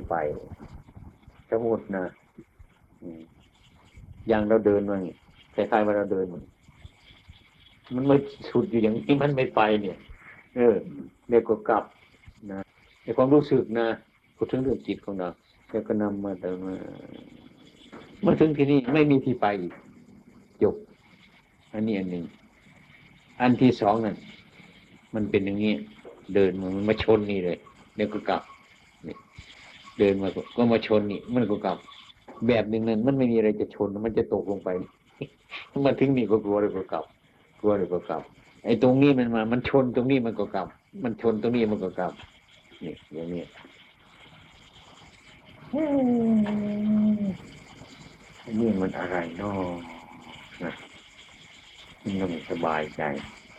ไปสมมตินะอย่างเราเดินมานี่คล้ายๆว่าเราเดินมันไม่สุดอยู่อย่างนี้มันไม่ไปเนี่ยเรียกว่ากลับนะในความรู้สึกนะพูดถึงเรื่องจิตของเราแล้วก็นำมาแต่มาถึงที่นี่ไม่มีที่ไปอีกจบอันนี้อันหนึ่งอันที่สองนั่นมันเป็นอย่างนี้เดินมันมาชนนี่เลยเดี๋ยวก็กลับนี่เดินมาก็มาชนนี่มันก็กลับแบบหนึ่งนั้นมันไม่มีอะไรจะชนมันจะตกลงไปมาถึงนี่ก็กลัวเลยก็กลับกลัวเลยก็กลับไอ้ตรงนี้มันมามันชนตรงนี้มันก็กลับมันชนตรงนี้มันก็กลับนี่อย่างนี้นี่มันอะไรเนาะนะมันไม่สบายใจ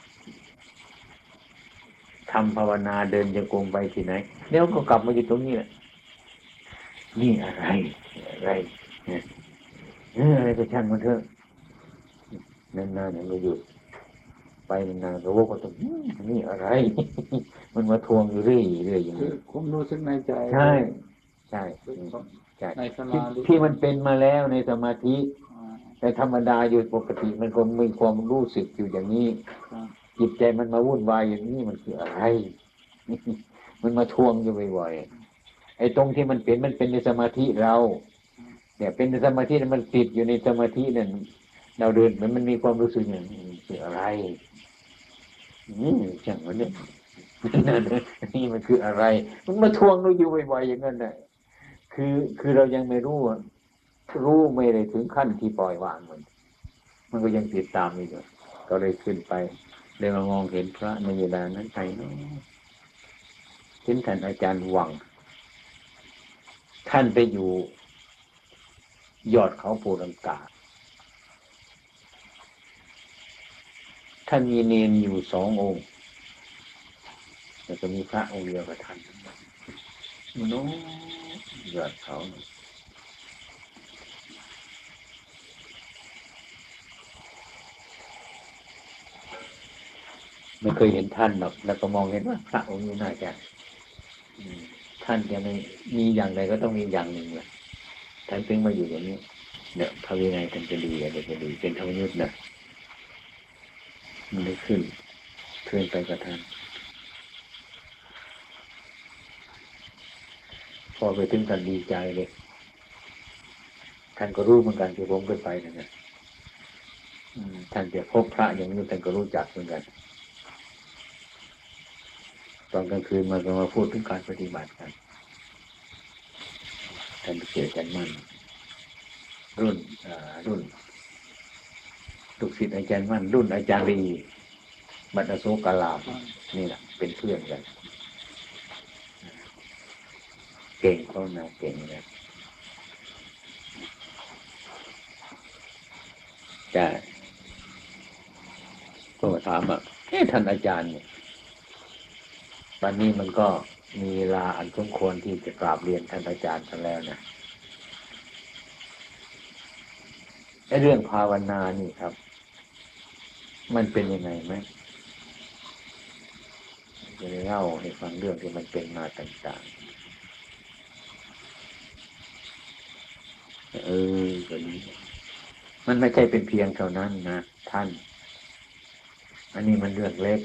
ทำภาวนาเดินจงกรมไปที่ไหนเดี๋ยวก็กลับมาอยู่ตรงนี้แหละนี่อะไรอะไรเนี่ยอะไรก็ช่างมันเถอะนานๆเนี่ยมาอยู่ไปนานๆก็ว่าก็ต้องนี่อะไร มันมาทวงอยู่เรื่อยเรื่อยอย่างนี้ผมรู้สึกในใจใช่ใช่ใช่ที่มันเป็นมาแล้วในสมาธิแต่ธรรมดาอยู่ปกติมันคงมีความรู้สึกอยู่อย่างนี้จิตใจมันมาวุ่นวายอย่างนี้มันคืออะไรมันมาทวงอยู่บ่อยๆไอ้ตรงที่มันเป็นในสมาธิเราเนี่ยเป็นในสมาธิมันติดอยู่ในสมาธินั่นเราเดินมันมีความรู้สึกอย่างนี้คืออะไรจังวะเนี่ยนั่นนี่มันคืออะไรมันมาทวงเราอยู่บ่อยๆอย่างนั้นน่ะคือเรายังไม่รู้ไม่ได้ถึงขั้นที่ปล่อยวางมันก็ยังติดตามอยู่ก็เลยขึ้นไปเลยมามองเห็นพระในเวลานั้นใครเนาะเห็นท่านอาจารย์วังท่านไปอยู่ยอดเขาปูรังกาท่านมีเนนอยู่2 องค์แล้วก็มีพระองค์เดียวกับท่านโน้ยอดเขาไม่เคยเห็นท่านหรอกแล้วก็มองเห็นว่าพระองค์นี้น่าจะท่านจะไม่มีอย่างใดก็ต้องมีอย่างหนึ่งแหละท่านเพิ่งมาอยู่อย่างนี้เนี่ยพระวินัยท่านจะดีอะไรจะดีเป็นธรรมยุทธ์นะมันได้ขึ้นไปกับท่านพอไปถึงท่านดีใจเลยท่านก็รู้เหมือนกันที่ผมเคยไปนั่นนะท่านจะพบพระอย่างนี้ท่านก็รู้จักเหมือนกันตอนกลางคืนมันก็มาพูดถึงการปฏิบัติกันท่านเกิดกันมั่นรุ่นลูกศิษย์อาจารย์มั่นรุ่นอาจารย์ลีบัตรโสกลาภนี่แหละเป็นเพื่อนกันเก่งเขานะเก่งเลยจะก็ถามท่านอาจารย์เนี่ยวันนี้มันก็มีเวลาอันสมควรที่จะกราบเรียนท่านอาจารย์กันแล้วนะไอ้เรื่องภาวนานี่ครับมันเป็นยังไงไหมจะได้เล่าให้ฟังเรื่องที่มันเป็นมาต่างๆก็ดีมันไม่ใช่เป็นเพียงเท่านั้นนะท่านอันนี้มันเรื่องเล็ก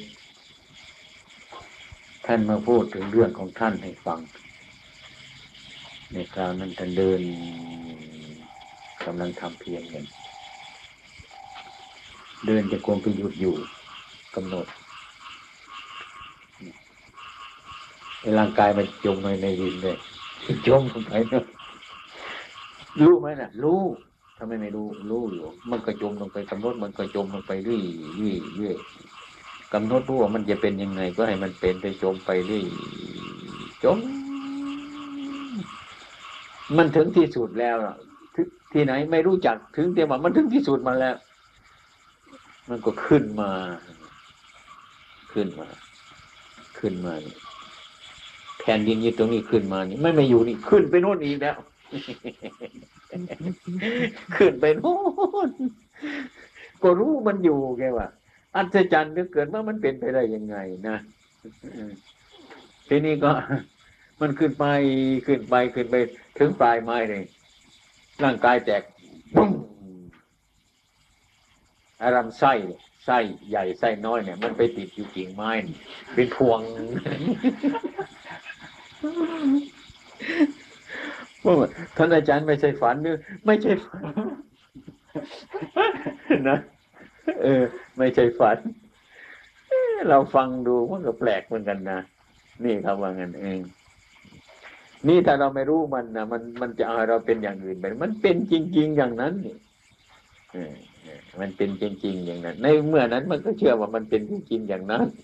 ท่านมาพูดถึงเรื่องของท่านให้ฟังในคราวนั้นท่านเดินกำลังทำเพียรกันเดินจะกลมไปหยุดอยู่กำหนดร่างกายมันจมในดินเลยจมลงไปนะรู้ไหมน่ะรู้ทำไมไม่รู้อยู่มันก็จมลงไปกำหนดมันก็จมลงไปเรื่อยกำหนดรู้ว่ามันจะเป็นยังไงก็ให้มันเป็นไปจมไปเรื่อยจมมันถึงที่สุดแล้วที่ไหนไม่รู้จักถึงแต่ว่ามันถึงที่สุดมาแล้วมันก็ขึ้นมานี่แผ่นดินอยู่ตรงนี้ขึ้นมานี่ไม่อยู่นี่ขึ้นไปโน่นอีกแล้วขึ้นไปโน่นก็รู้มันอยู่แกว่าอัศจรรย์เหลือเกินว่ามันเป็นไปได้ยังไงนะทีนี้ก็มันขึ้นไปขึ้นไปขึ้นไปถึงปลายไม้เลยร่างกายแตกปุ้งอารมณ์ไส้ใหญ่ไส้น้อยเนี่ยมันไปติดอยู่กิ่งไม้เป็นพวงท่านอาจารย์ไม่ใช่ฝันนึกไม่ใช่ฝันนะไม่ใช่ฝันเราฟังดูมันก็แปลกเหมือนกันนะนี่ครับว่างั้นเองนี่ถ้าเราไม่รู้มันนะมันจะเอาเราเป็นอย่างอื่นไปมันเป็นจริงๆอย่างนั้นนี่มันเป็นจริงๆอย่างนั้นในเมื่อนั้นมันก็เชื่อว่ามันเป็นจริงๆอย่างนั้น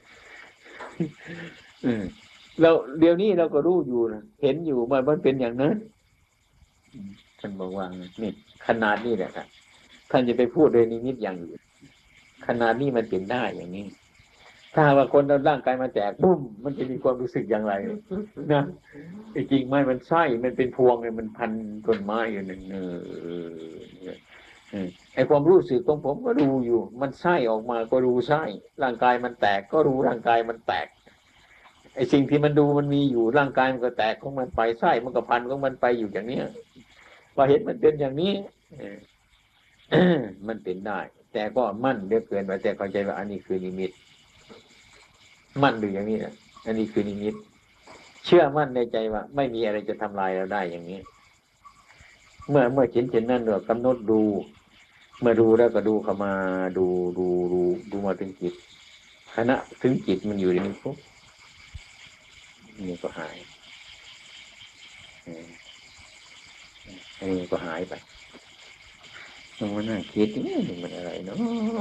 เราเดี๋ยวนี้เราก็รู้อยู่นะเห็นอยู่มันเป็นอย่างนั้นท่านบอกว่านี่ขนาดนี้แหละครับท่านจะไปพูดโดยนิมิตอย่างอื่นขนาดนี้มันเป็นได้อย่างนี้ถ้าว่าคนเราร่างกายมาแตกปุ้มมันจะมีความรู้สึกอย่างไรนะจริงไหมมันไส้มันเป็นพวงเลยมันพันต้นไม้อยู่หนึ่งไอ้ความรู้สึกของผมก็ดูอยู่มันไส้ออกมาก็ดูไส้ร่างกายมันแตกก็รู้ร่างกายมันแตกไอ้สิ่งที่มันดูมันมีอยู่ร่างกายมันก็แตกของมันไปไส้มันก็พันของมันไปอยู่อย่างเนี้ยว่าเห็นมันเป็นอย่างนี้มันเป็นได้แต่ก็มั่นเยอะเกินไปแต่เข้าใจว่าอันนี้คือนิมิตมั่นดูอย่างนี้นะอันนี้คือนิมิตเชื่อมั่นในใจว่าไม่มีอะไรจะทำลายเราได้อย่างนี้เมื่อเช่นนั้นเรากำหนดดูเมื่อดูแล้วก็ดูเข้ามาดูมาถึงจิตขณะถึงจิตมันอยู่ในนี้ปุ๊บนี่ก็หายอันนี้ก็หายไปมันน่าคิดนี่มันอะไรเนาะ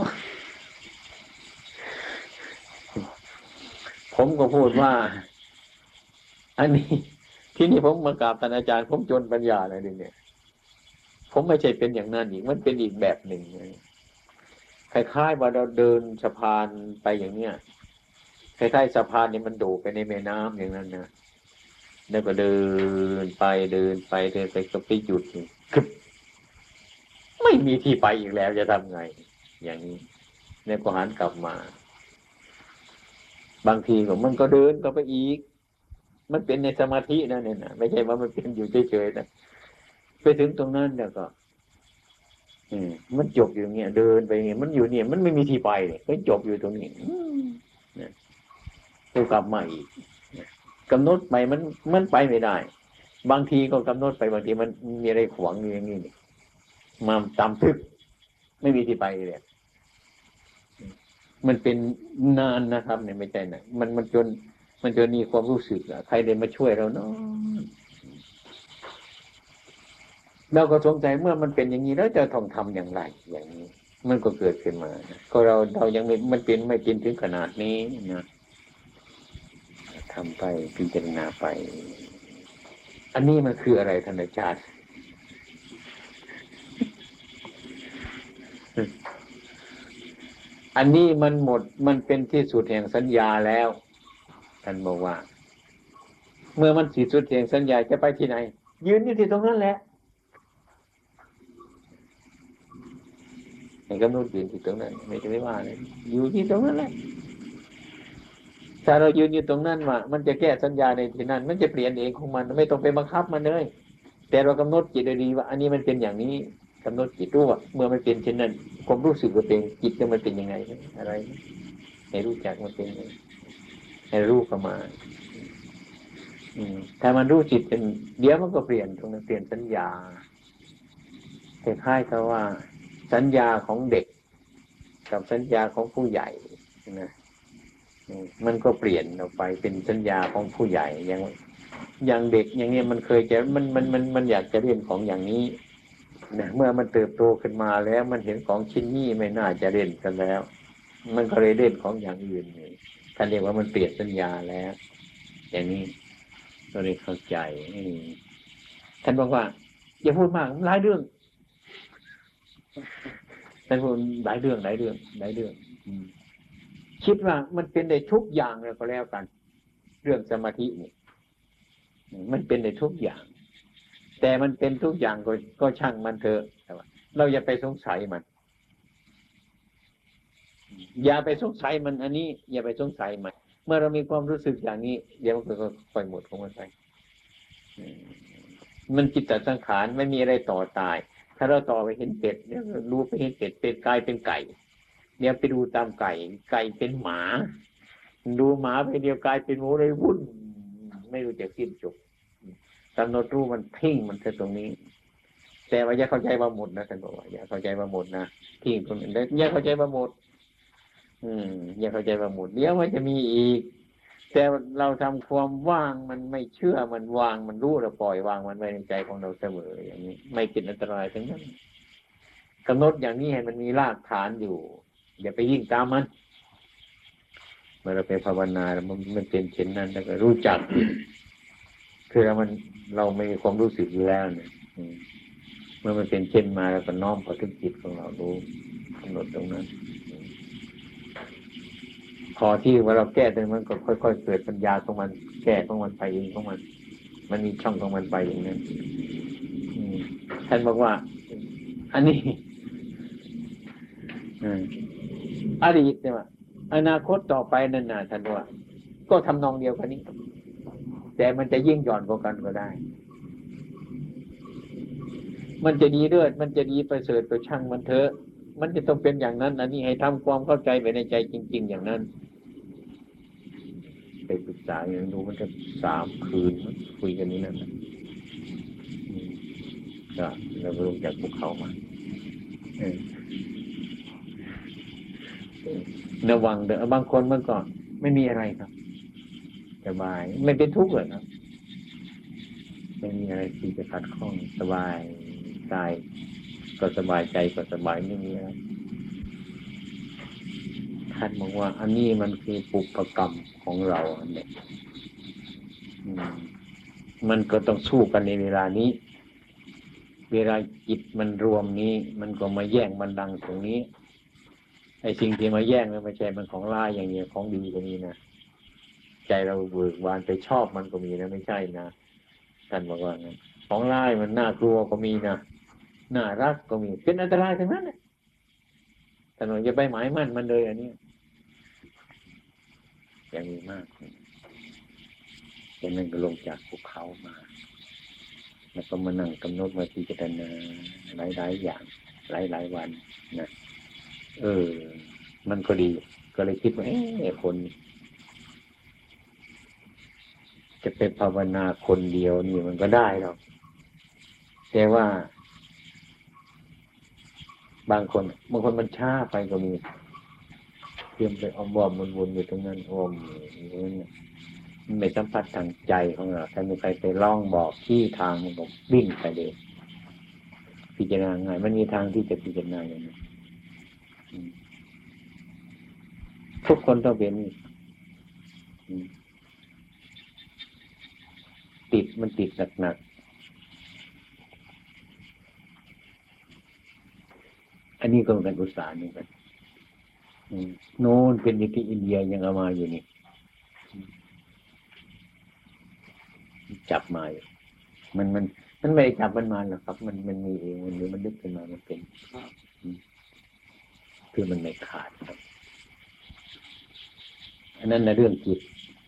ผมก็พูดว่าอันนี้ที่นี่ผมมากราบท่านอาจารย์ผมจนปัญญาอะไรเนี่ยผมไม่ใช่เป็นอย่างนั้นอีกมันเป็นอีกแบบหนึ่งคล้ายๆว่าเราเดินสะพานไปอย่างเนี้ยคล้ายๆสะพานนี่มันโดดไปในแม่น้ำอย่างนั้นนะแล้วก็เดินไปก็ไปหยุดคือไม่มีที่ไปอีกแล้วจะทำไงอย่างนี้แล้วก็หันกลับมาบางทีก็มันก็เดินก็ไปอีกมันเป็นในสมาธินะเนี่ยนะไม่ใช่ว่ามันเป็นอยู่เฉยๆนะไปถึงตรงนั้นแล้วก็มันจบอยู่เงี้ยเดินไปเงี้ยมันอยู่เนี่ยมันไม่มีที่ไปเลยก็จบอยู่ตรงนี้เนี่ยก็กลับมาอีกกำหนดไปมันไปไม่ได้บางทีก็กำหนดไปบางทีมันมีอะไรขวางอยู่อย่างนี้มาตามทึกไม่มีที่ไปเลยมันเป็นนานนะครับเนี่ยไม่ใช่นะมันจนมีความรู้สึกอะใครเดินมาช่วยเราเนาะเราก็สงสัยเมื่อมันเป็นอย่างนี้แล้วจะต้องทำอย่างไรอย่างนี้มันก็เกิดขึ้นมาก็เรายังไม่มันเป็นไม่เป็นถึงขนาดนี้นะทำไปพิจารณาไปอันนี้มันคืออะไรท่านอาจารย์อันนี้มันหมดมันเป็นที่สุดแห่งสัญญาแล้วท่านบอกว่าเมื่อมันที่สุดแห่งสัญญาจะไปที่ไหนยืนอยู่ที่ตรงนั้นแหละให้กำหนดยืนที่ตรงนั้นไม่จะไม่ว่าเลยอยู่ที่ตรงนั้นแหละถ้าเรายืนอยู่ตรงนั้นว่ามันจะแก้สัญญาในที่นั้นมันจะเปลี่ยนเองของมันไม่ต้องไปบังคับมันเลยแต่เรากำหนดจิตดีว่าอันนี้มันเป็นอย่างนี้กำหนดจิตรู้ว่าเมื่อมันเป็นเช่นนั้นความรู้สึกว่าเป็นจิตมันเป็นยังไงอะไรให้รู้จักมันเป็นให้รู้เข้ามาถ้ามันรู้จิตเป็นเดี๋ยวมันก็เปลี่ยนตรงนั้นเปลี่ยนสัญญาคล้ายๆกับว่าสัญญาของเด็กกับสัญญาของผู้ใหญ่นะมันก็เปลี่ยนออกไปเป็นสัญญาของผู้ใหญ่อย่างเด็กอย่างเนี้ยมันเคยจะมันอยากจะเรียนของอย่างนี้นะเมื่อมันเติบโตขึ้นมาแล้วมันเห็นของชิ้นนี้ไม่น่าจะเล่นกันแล้วมันก็เลยเล่นของอย่างอื่นนี่ท่านเรียกว่ามันเปลี่ยนสัญญาแล้วอย่างนี้ก็เลยเข้าใจท่านบอกว่าอย่าพูดมากหลายเรื่องท่านพูดหลายเรื่องคิดว่ามันเป็นได้ทุกอย่างเลยก็แล้วกันเรื่องสมาธินี่มันเป็นได้ทุกอย่างแต่มันเป็นทุกอย่างก็ช่างมันเถอะเราอย่าไปสงสัยมันอย่าไปสงสัยมันอันนี้อย่าไปสงสัยมันเมื่อเรามีความรู้สึกอย่างนี้เดี๋ยวมันก็ค่อยหมดของมันไปมันจิตตสังขารไม่มีอะไรต่อตายถ้าเราต่อไปเห็นเป็ดเนี่ยรู้ไปเห็นเป็ดเป็ดกลายเป็นไก่เดี๋ยวไปดูตามไก่ไก่เป็นหมาดูหมาไปเดียวกลายเป็นหมูเลยวุ่นไม่รู้จะสิ้นจบกำหนดรู้มันทิ้งมันแค่ตรงนี้แต่ว่าอย่าเข้าใจว่าหมดนะท่านบอกว่าอย่าเข้าใจว่าหมดนะทิ้งตรงนี้อย่าเข้าใจว่าหมดอย่าเข้าใจว่าหมดเดี๋ยวมันจะมีอีกแต่เราทำความว่างมันไม่เชื่อมันวางมันรู้เราปล่อยวางมันไว้ในใจของเราเสมออย่างนี้ไม่เป็นอันตรายทั้งนั้นกำหนดอย่างนี้ให้มันมีรากฐานอยู่อย่าไปยิ่งตามมันเมื่อเราไปภาวนามันเป็นเช่นนั้นแล้วก็รู้จักคือเราไม่มีความรู้สึกอยู่แล้วเนี่ยเมื่อมันเป็นเช่นมาแล้วก็น้อมเข้าถึงจิตของเรารู้กำหนดตรงนั้นพอที่ว่าเราแก้ตรงนั้นก็ค่อยๆเกิดปัญญาของมันแก้ของมันไปเองของมันมีช่องของมันไปอย่างนั้นท่านบอกว่าอันนี้อดีตเนี่ยอนาคตต่อไปนั่นน่ะท่านว่าก็ทำนองเดียวกันนี้แต่มันจะยิ่งหย่อนกว่ากันก็ได้มันจะดีเลิศมันจะดีประเสริฐก็ช่างมันเถอะมันจะต้องเป็นอย่างนั้นอันนี้ให้ทำความเข้าใจไปในใจจริงๆอย่างนั้นไปปรึกษาอย่างดูมันจะ3 คืนคุยกันนี้นั่นก็เราลงจากภูเขามาระวังเด้อบางคนมันก็ไม่มีอะไรครับสบายไม่เป็นทุกข์เลยครับไม่มีอะไรที่จะขัดข้องสบายกายก็สบายใจก็สบายไม่มีอะไรท่านบอกว่าอันนี้มันคือปุพพกรรมของเราเนี่ยมันก็ต้องสู้กันในเวลานี้เวลาจิตมันรวมนี้มันก็มาแย่งบัลลังก์ตรงนี้ไอ้สิ่งที่มาแย่งนั้นไม่ใช่มันของร้ายอย่างเดียวของดีก็มีนะใจเราเบิกบานไปชอบมันก็มีนะไม่ใช่นะท่านบอกว่างั้นของร้ายมันน่ากลัวก็มีนะน่ารักก็มีเป็นอันตรายทั้งนั้นท่านบอกอย่าไปหมายมั่นมันเลยอันนี้อย่างนี้มากอย่างนั้นก็ลงจากภูเขามาแล้วก็มานั่งกำหนดมาพิจารณาหลายๆอย่างหลายๆวันนะมันก็ดีก็เลยคิดว่าคนจะไปภาวนาคนเดียวนี่มันก็ได้หรอกแต่ว่าบางคนมันช้าไปก็มีเตรียมไปอ้อมวอมวนๆอยู่ตรงนั้นอ้อมมันไม่สัมผัสทางใจของเราถ้ามีใครไปล่องบอกที่ทางมันก็วิ่งไปเลยพิจารณาง่ายมันมีทางที่จะพิจารณาอย่างนี้ทุกคนต้องเป็นมันติดหนักอันนี้ก็เป็นอุตสาหนึ่งกันโน่นเป็นที่อินเดียยังเอามาอยู่นี่จับมามันไม่ได้จับมันมาหรอกครับมันมีเองมันดึกขึ้นมามันเป็นคือมันไม่ขาดครับอันนั้นนะเรื่องจิต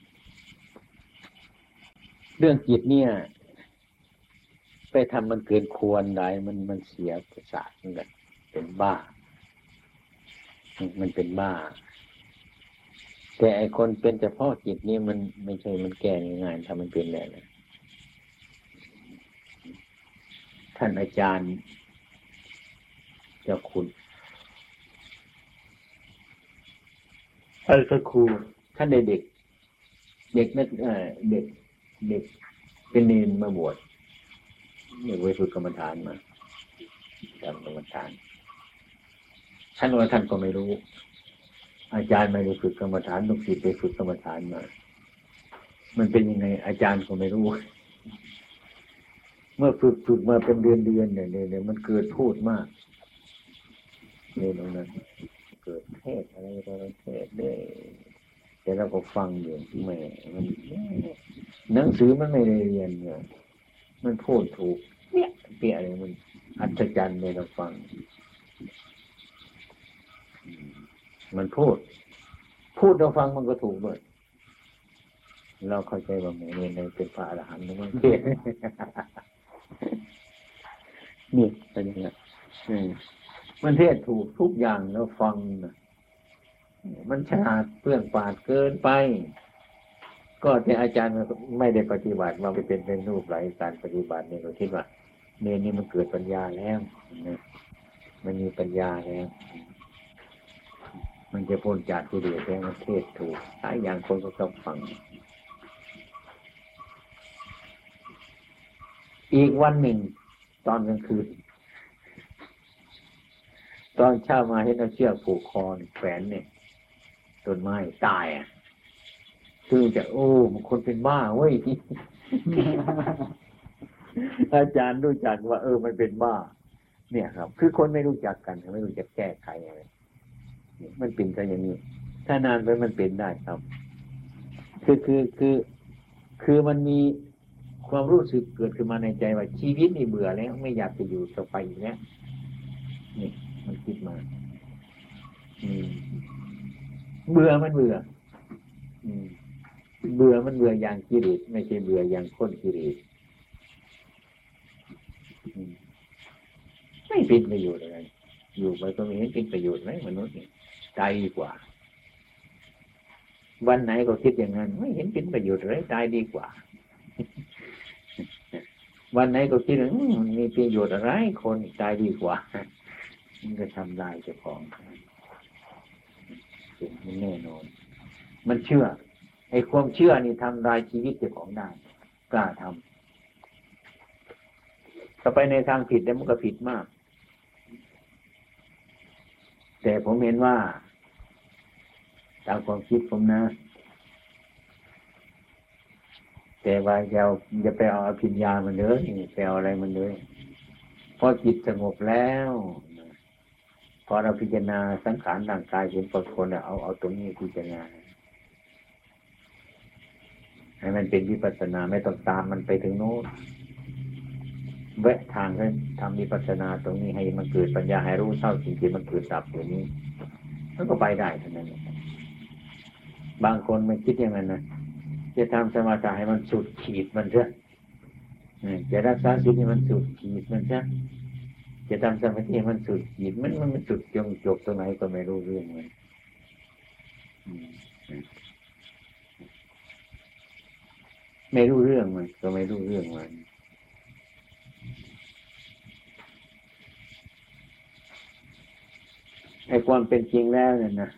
เนี่ยไปทำมันเกินควรได้มันเสียประสาทเหมือนกันเป็นบ้ามันเป็นบ้าแต่ไอคนเป็นเฉพาะจิตนี่มันไม่ใช่มันแก้ง่ายๆถ้ามันเป็นแล้วนะท่านอาจารย์เจ้าคุณพระครูท่านเด็กนักเด็กเป็นเนรมาบวชไว้ฝึกกรรมฐานมาทำกรรมฐานท่านว่าท่านก็ไม่รู้อาจารย์ไม่ได้ฝึกกรรมฐานลูกศิษย์ไปฝึกกรรมฐานมามันเป็นยังไงอาจารย์ก็ไม่รู้เมื่อฝึกมาเป็นเดือนเนี่ยมันเกิดพูดมากในตรงนั้นเกิดเทศอะไรเทศได้แต่เราก็ฟังอยู่แม่มันหนังสือมันไม่ได้เรียนเนี่ยมันพูดถูกเนี่ยเปียอะไรมันอัศจรรย์เลยเราฟังมันพูดเราฟังมันก็ถูกด้วยเราเข้าใจว่าหมู่นี้เป็นพระอรหันต์มันเทศนี่เป็นอย่างนี้มันเทศถูกทุกอย่างแล้วฟังนะมันฉลาดเปลื้องปราดเกินไปก็ที่อาจารย์ไม่ได้ปฏิบัติมาไปเป็นรูปไหลการปฏิบัติเนี่ยเราคิดว่าเนรนี่มันเกิดปัญญาแล้วนะมันมีปัญญาแล้วมันจะพ้นจากกิเลสแล้วมันเทศถูกหลายอย่างคนก็ต้องฟังอีกวันหนึ่งตอนกลางคืนตอนเช้ามาเห็นเอาเชือกผูกคอแขวนเนี่ยต้นไม้ตายอ่ะคือจะโอ้มันคนเป็นบ้าเว้ย อาจารย์รู้จักว่ามันเป็นบ้าเนี่ยครับคือคนไม่รู้จักกันไม่รู้จักแก้ไขอะไรมันเป็นกันอย่างนี้ถ้านานไปมันเป็นได้ครับคือมันมีความรู้สึกเกิดขึ้นมาในใจว่าชีวิตนี่เบื่อแล้วไม่อยากจะอยู่ต่อไปอีกแล้วนี่มันคิดมาเบื่อมันเบื่อเบื่อมันเบื่ออย่างกิเลสไม่ใช่เบื่ออย่างคนกิเลสไม่เป็นประโยชน์อะไรอยู่ไปก็ไม่เห็นเป็นประโยชน์ไหมมนุษย์นี่ตายดีกว่าวันไหนก็คิดอย่างนั้นไม่เห็นเป็นประโยชน์อะไรตายดีกว่าวันไหนก็คิดว่ามีประโยชน์อะไรคนตายดีกว่ามันก็ทำลายเจ้าของมันแน่นอนมันเชื่อไอ้ความเชื่อนี่ทำลายชีวิตเจ้าของได้กล้าทำถ้าไปในทางผิดแล้วมันก็ผิดมากแต่ผมเห็นว่าตามความคิดผมนะแต่ว่าอย่าไปเอาอภิญญามันเลยไปเอาอะไรมันเลยพอจิตสงบแล้วพอเราพิจารณาสังขารร่างกายเห็นปรากฏเอาตรงนี้พิจารณาให้มันเป็นวิปัสสนาไม่ต้องตามมันไปถึงโน้นแวะทางให้ทำวิปัสสนาตรงนี้ให้มันเกิดปัญญาให้รู้เท่าสิ่งที่มันเกิดดับอยู่นี้มันก็ไปได้เท่านั้นบางคนไม่คิดอย่างนั้นนะจะทำสมาธิให้มันสุดขีดมันเถอะจะรักษาศีลให้มันสุดขีดมันเถอะจะทำสมาธิให้มันสุดขีดมันสุดจบตรงไหนก็ไม่รู้เรื่องมันไม่รู้เรื่องมันก็ไม่รู้เรื่องมันไอ้ความเป็นจริงแล้วเนี่ยนะ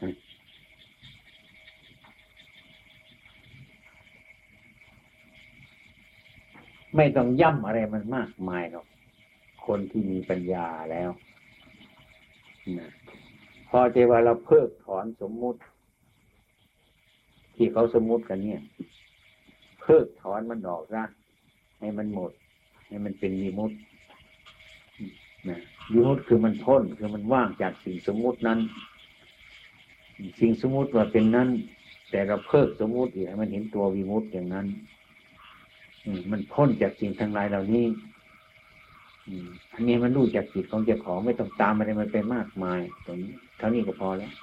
ไม่ต้องย่ำอะไรมันมากมายหรอกคนที่มีปัญญาแล้วนะพอที่ว่าเราเพิกถอนสมมุติที่เขาสมมุติกันเนี่ยเพิกถอนมันออกซะให้มันหมดให้มันเป็นวิมุตตินะวิมุตติคือมันพ้นคือมันว่างจากสิ่งสมมุตินั้นสิ่งสมมุติว่าเป็นนั้นแต่เราเพิกสมมุติอีกให้มันเห็นตัววิมุตติอย่างนั้นมันพ้นจากสิ่งทั้งหลายเหล่านี้อันนี้มันรู้จากจิตของเจ้าของไม่ต้องตามอะไรมันไปมากมายตรงนี้เท่านี้ก็พอแล้ว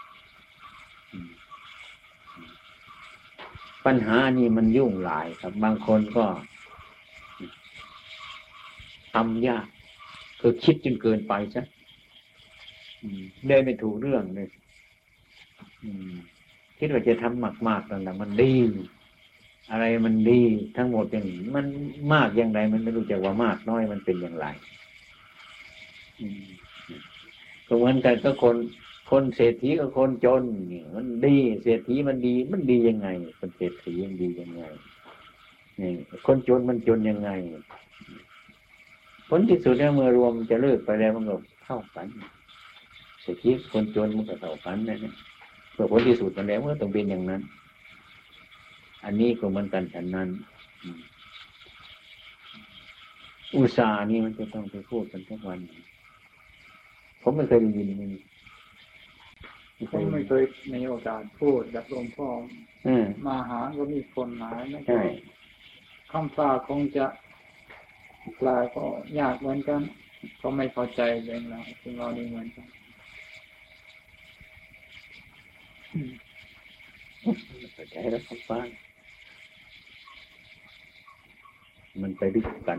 ปัญหานี้มันยุ่งหลายครับบางคนก็ทำยากคือคิดจนเกินไปซะได้ไม่ถูกเรื่องเลยคิดว่าจะทำมากๆต่างๆมันดีอะไรมันดีทั้งหมดอย่างนี้มันมากอย่างไรมันไม่รู้จักว่ามากน้อยมันเป็นอย่างไรก็เหมือนกันก็คนเศรษฐีกับคนจนนี่มันดีเศรษฐีมันดียังไงคนเศรษฐีมันดียังไงนี่คนจนมันจนยังไงผลที่สุดแล้วเมื่อรวมจะเลิกไปแล้วมันก็เท่ากันเศรษฐีคนจนมันก็เท่ากันนะเพื่อผลที่สุดมันแล้วมันก็ต้องเป็นอย่างนั้นอันนี้ก็เหมือนกันฉันนั้นอุตสาห์นี่มันจะต้องไปพูดกันทุกวันผมไม่เคยได้ยินมันผมไม่เคยมีโอกาสพูดแบบหลวงพ่อมาหาก็มีคนหาไม่ใช่คำฝากคงจะกลายก็ยากเหมือนกันก็ไม่เข้าใจเองเราซึ่งเรานี่เหมือนกันเข้าใจแล้วคำฟังมันไปลึกกัน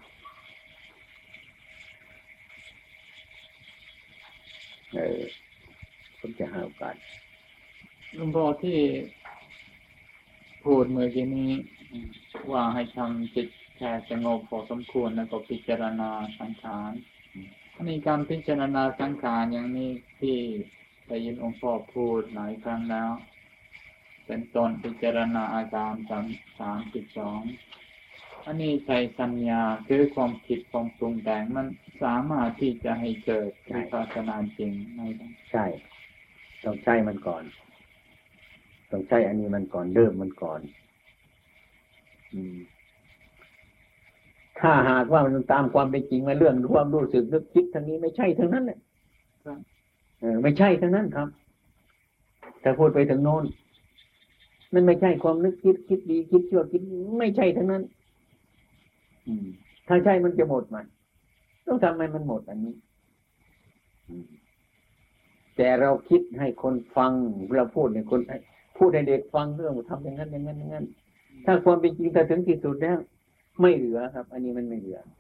ผมจะหาโอกาสหลวงพ่อที่พูดเมื่อกี้นี้ว่าให้ทำจิตแค่สงบพอสมควรแล้วก็พิจารณาสังขารอันนี้การพิจารณาสังขารอย่างนี้ที่ได้ยินองค์พ่อพูดหลายครั้งแล้วเป็นต้นพิจารณาอาการ32อันนี้ใช้สัญญาคือความคิดความปรุงแต่งมันสามารถที่จะให้เกิดวิปัสสนาจริงไหมครับใช่ต้องใช้มันก่อนต้องใช้อันนี้มันก่อนเริ่มมันก่อนถ้าหากว่ามันตามความเป็นจริงมาเรื่องความรู้สึกนึกคิดทางนี้ไม่ใช่ทั้งนั้นแหละไม่ใช่ทั้งนั้นครับถ้าพูดไปถึงโน้นมันไม่ใช่ความนึกคิดคิดดีคิดชั่วคิดไม่ใช่ทั้งนั้นถ้าใช่มันจะหมดมันต้องทำให้มันหมดอันนี้แต่เราคิดให้คนฟังเราพูดให้คนพูดให้เด็กฟังเรื่องทำอย่างนั้นอย่างนั้นอย่างนั้นถ้าความเป็นจริงถ้าถึงที่สุดแล้วไม่เหลือครับอันนี้มันไม่เหลือ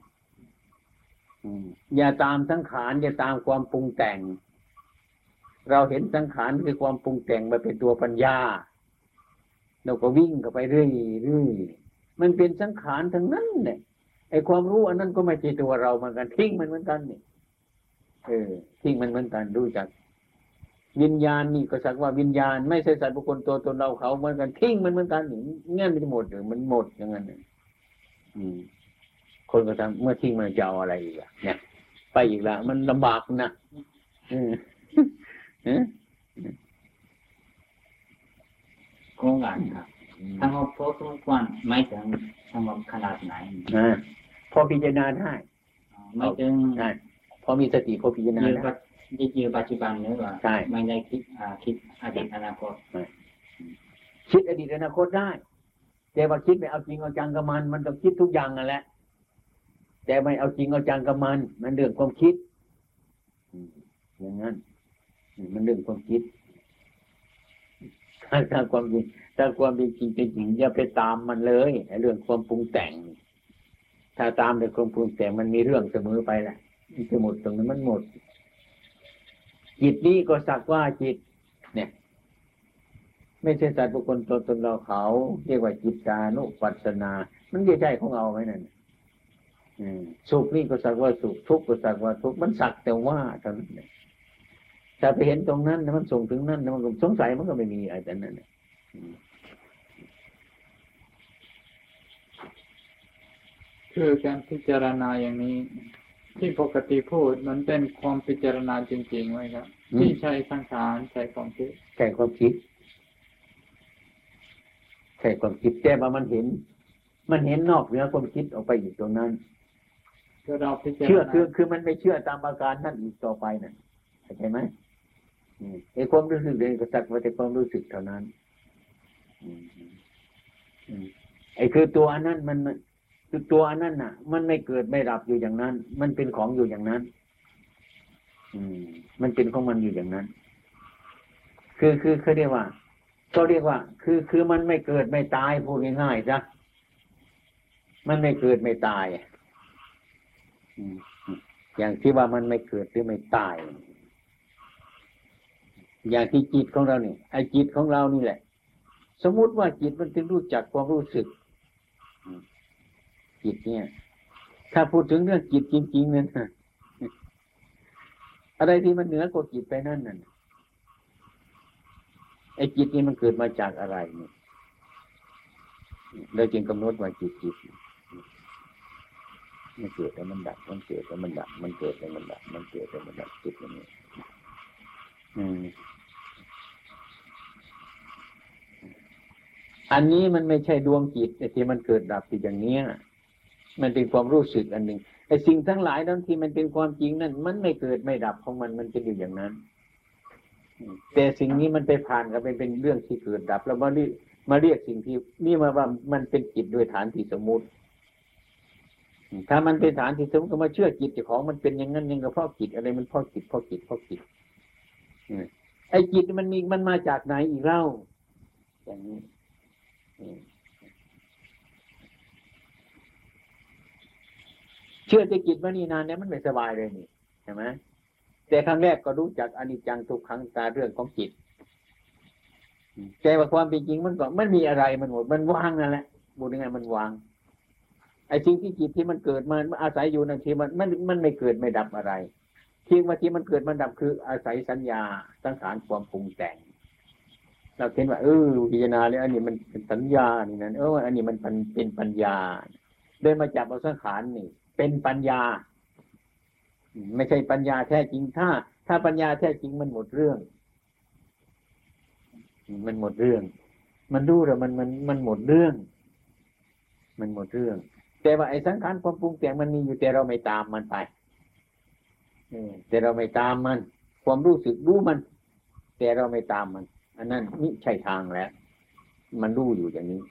อย่าตามสังขารอย่าตามความปรุงแต่งเราเห็นสังขารคือความปรุงแต่งมาเป็นตัวปัญญาเราก็วิ่งเข้าไปเรื่อยๆมันเป็นสังขารทั้งนั้นเนี่ยไอ้ความรู้อันนั้นก็ไม่ใช่ตัวเราเหมือนกันทิ้งมันเหมือนกันนี่ทิ้งมันเหมือนกันรู้จักวิญญาณนี่ก็สักว่าวิญญาณไม่ใช่สัตว์บุคคลตัวตนเราเขาเหมือนกันทิ้งมันเหมือนกันนี่งั้นมันหมดหรือมันหมดอย่างนั้นคนก็ทำเมื่อทิ้งมันจะเอาอะไรอีกเนี่ยไปอีกแล้วมันลำบากนะโครงการครับสงบพอสมควรไม่ถึงสงบขนาดไหนพอพิจารณาได้ไม่ถึงพอมีสติพอพิจารณาได้อยู่ปัจจุบันหรือว่าไม่ได้คิดอดีตอนาคตคิดอดีตอนาคตได้แต่ว่าคิดไปเอาจริงเอาจังกับมันต้องคิดทุกอย่างนั่นแหละแต่ไม่เอาจริงเอาจังกับมันเรื่องความคิดอย่างนั้นมันเรื่องความคิดถ้าความจริงถ้าความเป็นจริงเป็นจริงอย่าไปตามมันเลยเรื่องความปรุงแต่งถ้าตามแต่ความปรุงแต่งมันมีเรื่องเสมอไปแหละมันจะหมดตรงนั้นมันหมดจิตนี้ก็สักว่าจิตเนี่ยไม่ใช่สัตว์บุคคลตัวตนเราเขาเรียกว่าจิตตานุปัสสนามันไม่ใช่ของเราไหมนั่นสุขนี่ก็สักว่าสุขทุกข์ก็สักว่าทุกข์มันสักแต่ว่าเท่านั้นถ้าไปเห็นตรงนั้นมันส่งถึงนั้นมันก็สงสัยมันก็ไม่มีอะไรแต่นั้นคือการพิจารณาอย่างนี้ที่ปกติพูดมันเป็นความพิจารณาจริงๆไหมครับที่ใช้สังขารใช้ความคิดใช้ความคิดใช่ความคิดแต่ว่ามันเห็นนอกเหนือความคิดออกไปอยู่ตรงนั้นเชื่อคือมันไม่เชื่อตามอาการนั่นอีกต่อไปนั่นเข้าใจไหมไอ้ความรู้สึกเองก็สักว่าแต่ความรู้สึกเท่านั้นไอ้คือตัวอันนั้นมันคือตัวอันนั้นน่ะมันไม่เกิดไม่ดับอยู่อย่างนั้นมันเป็นของอยู่อย่างนั้นมันเป็นของมันอยู่อย่างนั้นคือเขาเรียกว่าคือมันไม่เกิดไม่ตายพูดง่ายๆจ้ะมันไม่เกิดไม่ตายอย่างที่ว่ามันไม่เกิดหรือไม่ตายอย่างที่จิตของเราเนี่ยไอ้จิตของเรานี่แหละสมมุติว่าจิตมันถึงรู้จักความรู้สึกจิตเนี่ยถ้าพูดถึงเรื่องจิตจริงๆเนี่ยอะไรที่มันเหนือกว่าจิตไปนั่นน่ะไอ้จิตนี่มันเกิดมาจากอะไรเนี่ยเราจึงกำหนดว่าจิตมันเกิดแล้วมันดับมันเกิดแล้วมันดับมันเกิดแล้วมันดับมันเกิดแล้วมันดับจิตอย่างนี้อันนี้มันไม่ใช่ดวงจิตที่มันเกิดดับที่อย่างนี้มันเป็นความรู้สึกอันหนึ่งไอ้สิ่งทั้งหลายนั้นที่มันเป็นความจริงนั่นมันไม่เกิดไม่ดับของมันจะอยู่อย่างนั้นแต่สิ่งนี้มันไปผ่านกันเป็นเรื่องที่เกิดดับแล้วมาเรียกสิ่งที่นี่มาว่ามันเป็นจิตโดยฐานที่สมมุติถ้ามันเป็นฐานที่สมมุติก็มาเชื่อจิตเจ้าของมันเป็นอย่างนั้นยังกับเพราะจิตอะไรมันเพราะจิตไอ้จิตมันมาจากไหนอีกเล่าอย่างนี้เชื่อใจจิตว่านี่นานเนี่ยมันไม่สบายเลยนี่ใช่ไหมแต่ครั้งแรกก็รู้จักอนิจจังทุกขังตาเรื่องของจิตแต่ว่าความเป็นจริงมันก็มันมีอะไรมันหมดมันว่างนั่นแหละพูดยังไงมันว่างไอ้สิ่งที่จิตที่มันเกิดมันอาศัยอยู่นั่นทีมันไม่เกิดไม่ดับอะไรที่ว่าที่มันเกิดมันดับคืออาศัยสัญญาสังขารความปรุงแต่งเราเห็นว่าพิจารณาแล้วอันนี้มันเป็นสัญญานี่นั่นอันนี้มันเป็นปัญญาเดินมาจับเอาสังขารนี่เป็นปัญญาไม่ใช่ปัญญาแท้จริงถ้าปัญญาแท้จริงมันหมดเรื่องมันหมดเรื่องมันรู้แล้วมันหมดเรื่องมันหมดเรื่องแต่ว่าไอ้สังขารความปรุงแต่งมันมีอยู่แต่เราไม่ตามมันไปแต่เราไม่ตามมันความรู้สึกรู้มันแต่เราไม่ตามมันอันนั้นนี่ใช่ทางแล้วมันรู้อยู่อย่างนี้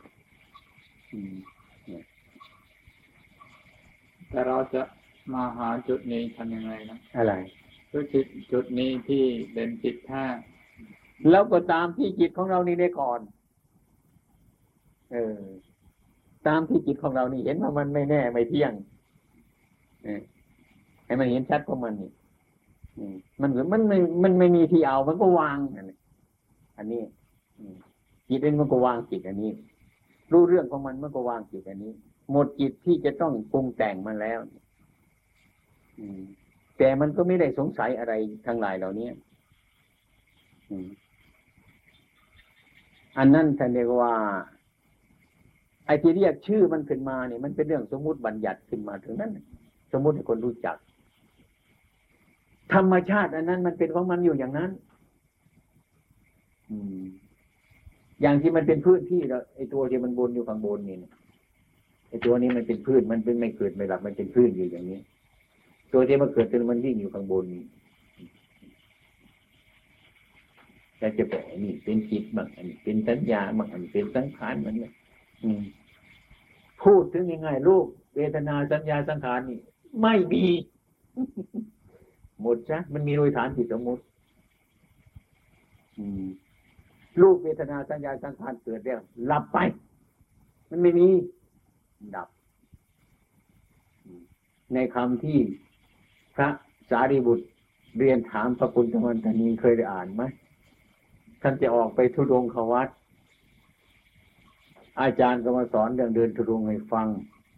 แต่เราจะมาหาจุดนี้ทำยังไงนะอะไรคือจุดนี้ที่เป็นจิตแท้แล้วก็ตามที่จิตของเรานี่ได้ก่อนตามที่จิตของเรานี่เห็นว่ามันไม่แน่ไม่เที่ยงให้มันเห็นชัดของมันนี่มันไม่มีที่เอามันก็วางอันนี้จิตเองมันก็วางจิตอันนี้รู้เรื่องของมันก็วางจิตอันนี้หมดจิตที่จะต้องปรุงแต่งมันแล้วแต่มันก็ไม่ได้สงสัยอะไรทั้งหลายเหล่านี้อันนั้นท่านเรียกว่าไอ้ที่เรียกชื่อมันขึ้นมาเนี่ยมันเป็นเรื่องสมมุติบัญญัติขึ้นมาถึงนั้นสมมุติให้คนรู้จักธรรมชาติอันนั้นมันเป็นของมันอยู่อย่างนั้นอย่างที่มันเป็นพื้นที่แล้วไอ้ตัวที่มันบนอยู่ข้างบนนี่ไอ้ตัวนี้มันเป็นพื้นมันเป็นไม่เกิดไม่หลับมันเป็นพื้นอยู่อย่างนี้ตัวที่มันเกิดเป็นมันวิ่งอยู่ข้างบนนี่แต่จะบอกนี่เป็นจิตบ้างอันนี้เป็นสัญญาบ้างอันนี้เป็นสังขารมันเนี่ยพูดถึงยังไงรูปเวทนาสัญญาสังขารนี่ไม่มีหมดซะมันมีโดยฐานจิตสมมติรูปเวทนาสัญญาสังขารเกิดแล้วหลับไปมันไม่มีดับในคำที่พระสารีบุตรเรียนถามพระปุณณวันตานีเคยได้อ่านไหมท่านจะออกไปธุดงควัตรอาจารย์ก็มาสอนเรื่องเดินธุดงค์ให้ฟัง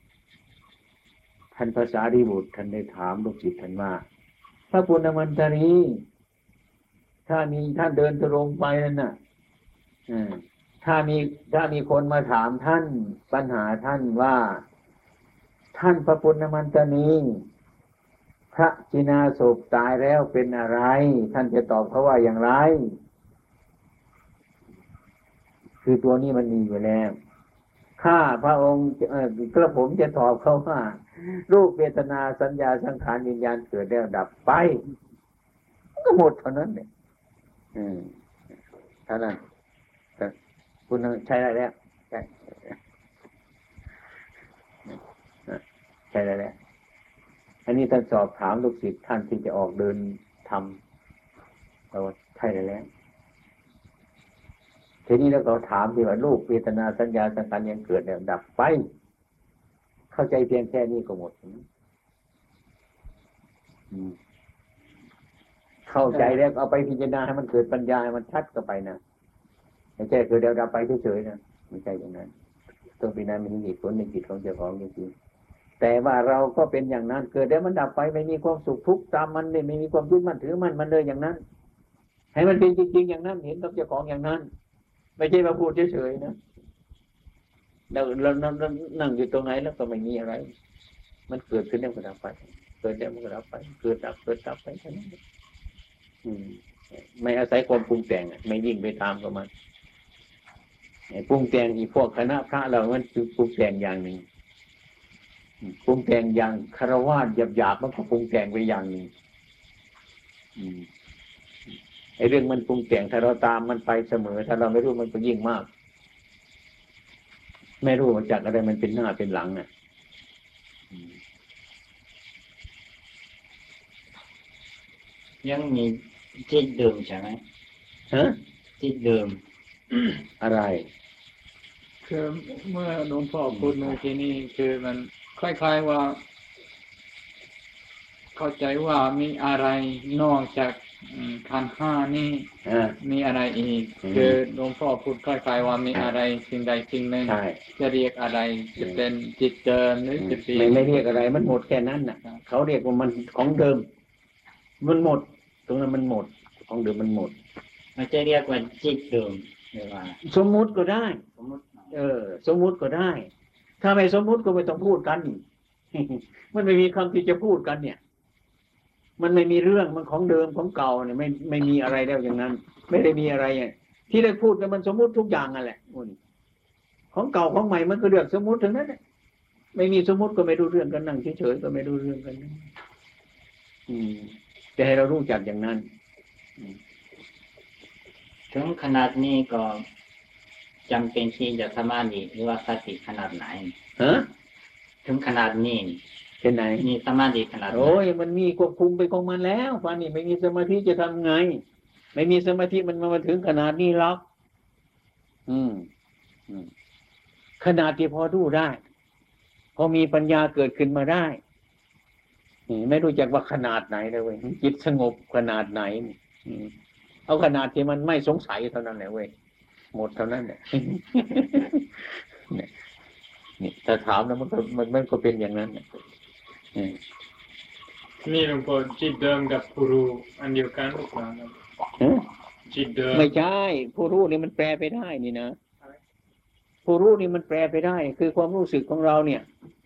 ท่านพระสารีบุตรท่านได้ถามลูกศิษย์ท่านว่าพระปุณณวันตานีถ้ามีท่านเดินธุดงค์ไปนั่นน่ะถ้ามีคนมาถามท่านปัญหาท่านว่าท่านพระปุณณมันตานีพระจินาศพตายแล้วเป็นอะไรท่านจะตอบเขาว่าอย่างไรคือตัวนี้มันมีอยู่แล้วข้าพระองค์กระผมจะตอบเขาว่ารูปเวทนาสัญญาสังขารวิญญาณเกิดแล้วดับไปก็หมดเท่านั้นเนี่ยเท่านั้นคุณใช้ได้แล้วใช่แล้วอันนี้ท่านสอบถามลูกศิษย์ท่านที่จะออกเดินทำเราใช่แล้วทีนี้แล้วก็ถามที่ว่ารูปเวทนาสัญญาสังขารยังเกิดแล้วดับไปเข้าใจเพียงแค่นี้ก็หมดเข้าใจแล้วเอาไปพิจารณาให้มันเกิดปัญญาให้มันชัดเข้าไปนะไม่ใช่คือเดี๋ยวดับไปเฉยๆนะไม่ใช่อย่างนั้นต้องพิจารณามีเหตุผลในจิตของเจ้าของจริงๆแต่ว่าเราก็เป็นอย่างนั้นเกิดแล้วมันดับไปไม่มีความสุขทุกข์ตามมันไม่มีความยึดมั่นถือมันเลยอย่างนั้นให้มันเป็นจริงๆอย่างนั้นเห็นกับเจ้าของอย่างนั้นไม่ใช่มาพูดเฉยๆนะเรานั่งอยู่ตรงไหนแล้วก็ไม่มีอะไรมันเกิดขึ้นแล้วก็ดับไปเกิดแล้วมันก็ดับไปเกิดดับไปแค่นั้นไม่อาศัยความปรุงแต่งไม่ยิ่งไปตามกับมันปรุงแต่งอีพวกคณะพระเรามันคือปรุงแต่งอย่างหนึ่งปรุงแต่งอย่างคฤหัสถ์หยาบๆมันก็ปรุงแต่งไปอย่างหนึ่งไอ้เรื่องมันปรุงแต่งถ้าเราตามมันไปเสมอถ้าเราไม่รู้มันก็ยิ่งมากไม่รู้มาจากอะไรมันเป็นหน้าเป็นหลังน่ะยังมีจิตเดิมใช่ไหมจิตเดิมอะไรคือเมื่อหลวงพ่อพูดเมื่อกี้นี้คือมันคล้ายๆว่าเข้าใจว่ามีอะไรนอกจากขันธ์ห้านี่มีอะไรอีกคือหลวงพ่อพูดคล้ายๆว่ามีอะไรสิ่งใดสิ่งหนึ่งจะเรียกอะไรจะเป็นจิตเดิมหรือจะเป็นไม่เรียกอะไรมันหมดแค่นั้นน่ะเขาเรียกว่ามันของเดิมมันหมดตรงนั้นมันหมดของเดิมมันหมดมันจะเรียกว่าจิตเดิมหรือว่าสมมุติก็ได้สมมุติก็ได้ ถ้าไม่สมมุติก็ไม่ต้องพูดกัน มันไม่มีคำที่จะพูดกันเนี่ยมันไม่มีเรื่องมันของเดิมของเก่าเนี่ยไม่มีอะไรแล้วอย่างนั้นไม่ได้มีอะไรที่ได้พูดกันมันสมมุติทุกอย่างนั่นแหละของเก่าของใหม่มันก็เรื่องสมมุติทั้งนั้นไม่มีสมมุติก็ไม่รู้เรื่องกันนั่งเฉยๆก็ไม่รู้เรื่องกันแต่ให้เรารู้จักอย่างนั้นถึงขนาดนี้ก็จำเป็นที่จะสมาธิหรือว่าสติขนาดไหนถึงขนาดนี้เป็นไหนมีสมาธิขนาดโอ้ยมันมีควบคุมไปของมันแล้วฟ้านี่ไม่มีสมาธิจะทำไงไม่มีสมาธิมันมาถึงขนาดนี้หรอกขนาดที่พอดูได้พอมีปัญญาเกิดขึ้นมาได้ไม่รู้จักว่าขนาดไหนเลยเว้ยจิตสงบขนาดไหนเอาขนาดที่มันไม่สงสัยเท่านั้นแหละเว้ยหมดเท่านั้นแหละนี่ถ้าถามแล้วมันก็เป็นอย่างนั้นนี่หลวงพ่อจิตเดิมกับผู้รู้อันเดียวกันหรือเปล่าจิตเดิมไม่ใช่ผู้รู้นี่มันแปลไปได้นี่นะผู้รู้นี่มันแปลไปได้คือความรู้สึกของเราเนี่ย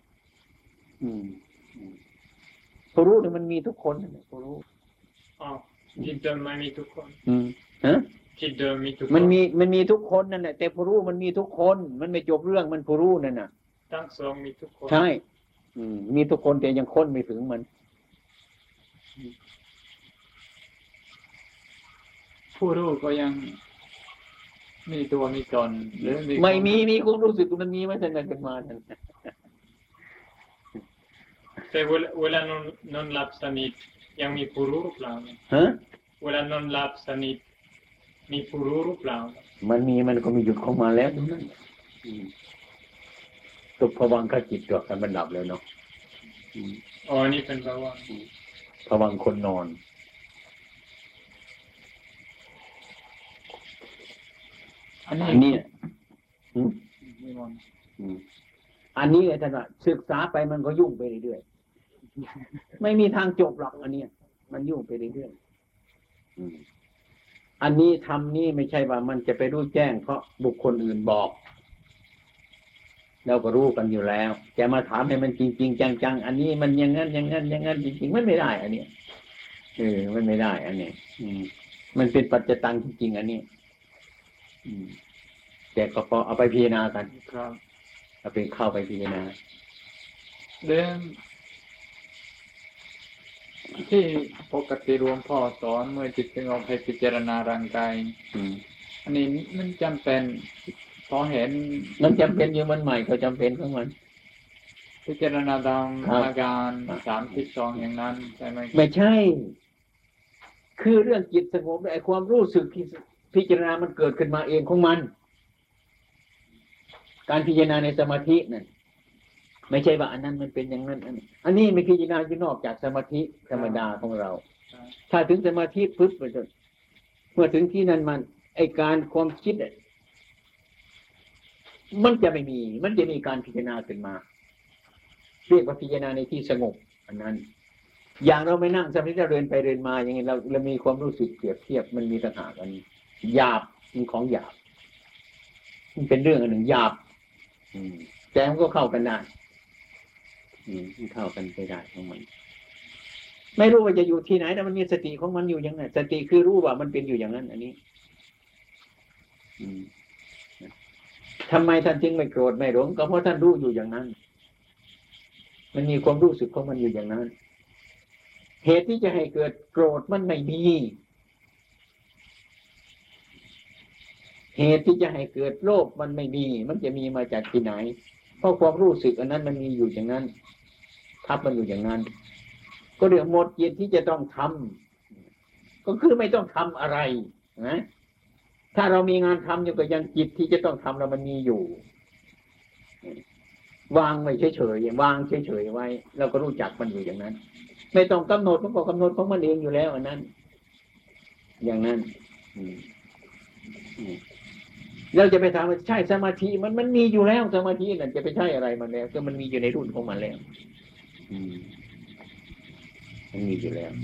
ผู้รู้นี่มันมีทุกคนผู้รู้จิตเดิมมันมีทุกคนจิตเดิมมีทุกคนมันมีทุกคนนั่นแหละแต่ผู้รู้มันมีทุกคนมันไม่จบเรื่องมันผู้รู้นั่นน่ะทั้งสองมีทุกคนใช่มีทุกคนแต่ยังค้นไม่ถึงมันผู้รู้ก็ยังมีตัวมีตนหรือไม่มีความรู้สึกมันมีมาตั้งแต่เกิดมานั่นแต่เวลานอนหลับสนิทยังมีผู้รู้หรือเปล่าเวลานอนหลับสนิทมีผู้รู้หรือเปล่ามันก็มีหยุดของมาแล้วนั่นตุภวังคจิตตัวกันมันหลับแล้วเนาะนี่เป็นภวังภวังคนนอนอันนี้อันนี้ท่านว่าศึกษาไปมันก็ยุ่งไปเรื่อยๆไม่มีทางจบหรอกอันนี้มันยุ่งไปเรื่อยๆอันนี้ทำนี่ไม่ใช่ว่ามันจะไปรู้แจ้งเพราะบุคคลอื่นบอกเราก็รู้กันอยู่แล้วจะมาถามให้มันจริงๆจังๆอันนี้มันอย่างนั้นจริงๆมันไม่ได้อันนี้มันไม่ได้อันนี้มันเป็นปัจจตังจริงๆอันนี้แต่ก็พอเอาไปพิจารณากันครับเอาไปเข้าไปพิจารณาเรื่องที่ปกติหลวงพ่อสอนเมื่อจิตสงบให้พิจารณาร่างกายอันนี้มันจำเป็นพอเห็นมันจำเป็นอยู่มันใหม่ก็จำเป็นของมันพิจารณาตามอาการ32อย่างนั้นใช่ไหมไม่ใช่คือเรื่องจิตสงบไอ้ความรู้สึกที่พิจารณามันเกิดขึ้นมาเองของมันการพิจารณาในสมาธินั่นไม่ใช่ว่าอันนั้นมันเป็นอย่างนั้นอันนี้ไม่พิจารณาอยู่นอกจากสมาธิธรรมดาของเราถ้าถึงสมาธิปุ๊บเมื่อถึงที่นั้นมันไอ้การความคิดมันจะไม่มีมันจะมีการพิจารณาขึ้นมาเรียกว่าพิจารณาในที่สงบอันนั้นอย่างเราไม่นั่งสมาธิเราเดินไปเดินมาอย่างนี้เรามีความรู้สึกเปรียบเทียบมันมีต่างหากกันหยาบมีของหยาบมันเป็นเรื่องอันหนึ่งหยาบแต่มันก็เข้ากันได้เข้ากันไปได้ของมันไม่รู้ว่าจะอยู่ที่ไหนแต่มันมีสติของมันอยู่อย่างนั้นสติคือรู้ว่ามันเป็นอยู่อย่างนั้นอันนี้ทำไมท่านจึงไม่โกรธไม่หลงก็เพราะท่านรู้อยู่อย่างนั้นมันมีความรู้สึกของมันอยู่อย่างนั้นเหตุที่จะให้เกิดโกรธมันไม่มีเหตุที่จะให้เกิดโลภมันไม่มีมันจะมีมาจากที่ไหนเพราะความรู้สึกอันนั้นมันมีอยู่อย่างนั้นทับมันอยู่อย่างนั้นก็เรื่องหมดจิตที่จะต้องทำก็คือไม่ต้องทำอะไรนะถ้าเรามีงานทำอยู่ก็ยังจิตที่จะต้องทำเรามันมีอยู่วางไว้เฉยๆวางเฉยๆไว้เราก็รู้จักมันอยู่อย่างนั้น ไม่ต้องกำหนดมันก็กำหนดของมันเองอยู่แล้วอันนั้นอย่างนั้นเราจะไปถามว่าใช่สมาธิมันมีอยู่แล้วสมาธินั่นจะไปใช่อะไรมันแล้วก็มันมีอยู่ในรุ่นของมันแล้วมันมีอยู่แล้ว